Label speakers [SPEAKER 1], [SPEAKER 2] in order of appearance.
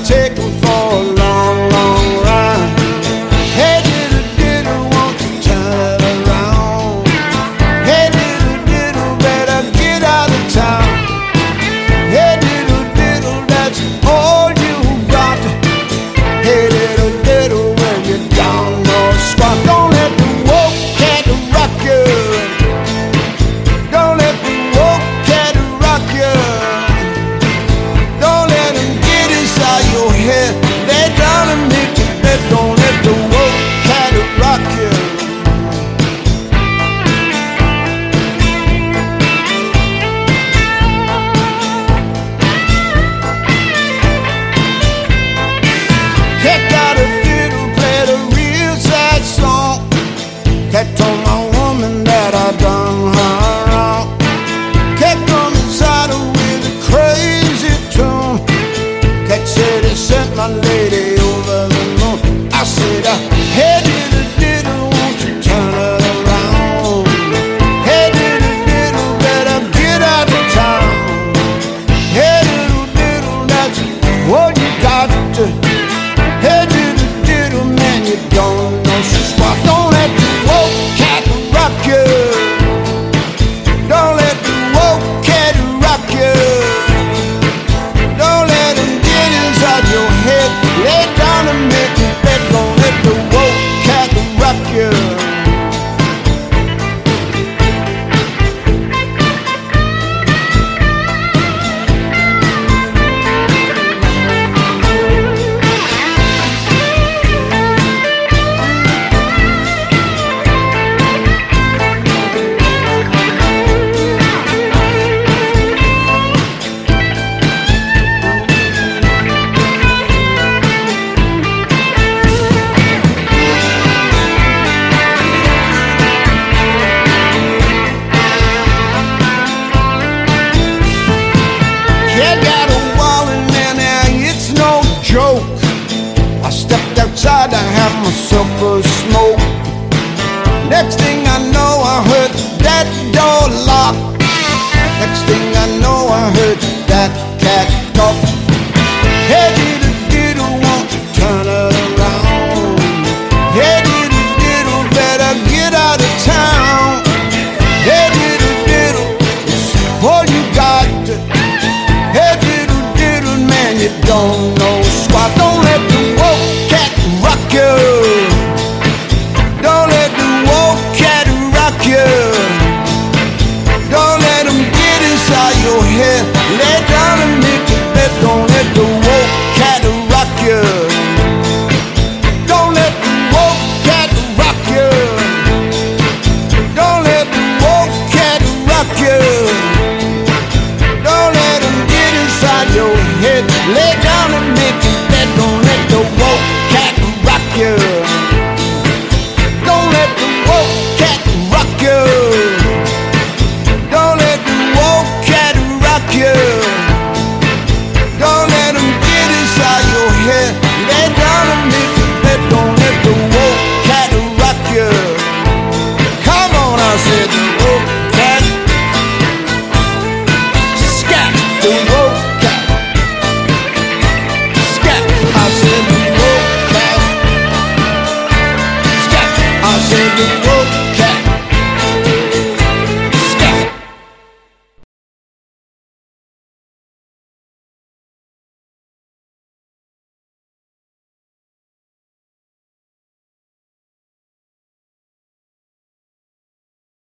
[SPEAKER 1] take 'em for a long, long ride. Hey, diddle, diddle, won't you turn it around? Hey, diddle, diddle, better get out of town. Hey, diddle, diddle, that's all you got. Hey, diddle, diddle, when you're down or squat, don't let the woke cat rock you. Don't let the woke cat rock you. Don't let him get inside your head. Lay down and make your bed. Don't let the woke cat rock you. Cat got a fiddle, played a real sad song. Cat told my woman that I done her wrong. Cat come inside her with a crazy tune. Cat said he sent my lady over the moon. I said, hey, diddle, diddle, won't you turn it around? Hey, diddle, diddle, better get out of town. Hey, diddle, diddle, that's what you got to. Hey, diddle, diddle, man, you don't know squat. Don't let the woke cat rock you. Don't let the woke cat rock you. Don't let him get inside your head. Lay down and make your bed. Don't let the woke cat rock you. Cat got a wallet, man, now it's no joke. I stepped outside to have myself a smoke. Next thing I know, I heard that door lock. Next thing I know, I heard that cat talk. Hey, diddle, diddle, won't you turn it around? Hey, diddle, diddle, better get out of town. Hey, diddle, diddle, it's all you got to. Hey, diddle, diddle, man, you don't know squat. Don't let the woke cat rock you. Don't let the woke cat rock you. Don't let him get inside your head. Lay down and make your bed. Don't let the woke cat rock you. Don't let the woke cat rock you. Don't let the woke cat rock you. Don't let him get inside your head. Lay down and make your bed. Don't let the woke cat rock you. Don't let the woke cat rock you. Don't let the woke cat rock you.